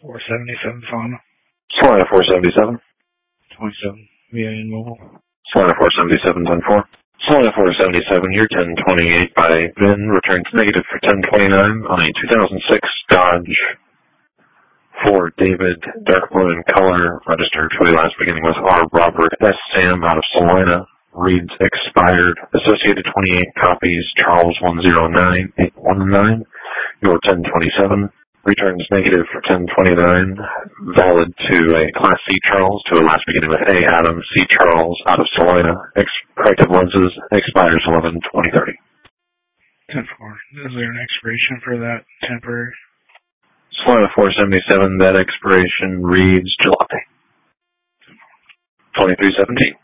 477 Fauna. Solana 477. 27 VIN Mobile. Solana 477, 10-4. Solana 477, year 1028 by VIN, returns negative for 1029 on a 2006 Dodge Ford David, dark blue in color, registered for the last beginning with R. Robert S. Sam out of Salina. Reads expired. Associated 28 copies, Charles 109819. Your 1027. Returns negative for 1029. Valid to a Class C Charles to a last beginning with A. Adam C. Charles out of Salina. Corrective lenses expires 11/20/30. 10-4. Is there an expiration for that temporary? Solana 477, that expiration reads July 23/17.